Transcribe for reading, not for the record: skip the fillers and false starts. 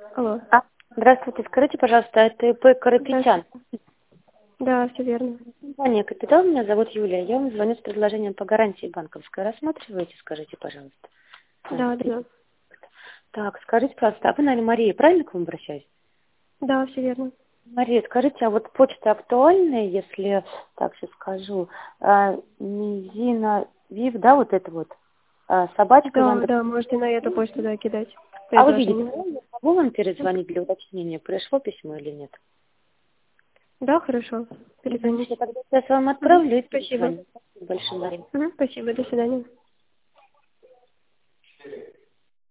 Алло. Здравствуйте, скажите, пожалуйста, это ИП Карапетян? Да, все верно. Компания «Капитал», меня зовут Юлия. Я вам звоню с предложением по гарантии банковской. Рассматриваете, скажите, пожалуйста? Да, да. Так, скажите, пожалуйста, а вы, наверное, Мария, правильно к вам обращаюсь? Да, все верно. Мария, скажите, а вот почта актуальная, если так сейчас скажу, Мизина Вив, да, вот это вот, собачка Да, Яндекс. да, можете на эту почту, да, кидать А вы видите, предложение. я могу вам перезвонить для уточнения, пришло письмо или нет? Да, хорошо. Все, Перезвоните. тогда сейчас вам отправлю и Спасибо. перезвоню. Спасибо большое, Мария. Спасибо, до свидания.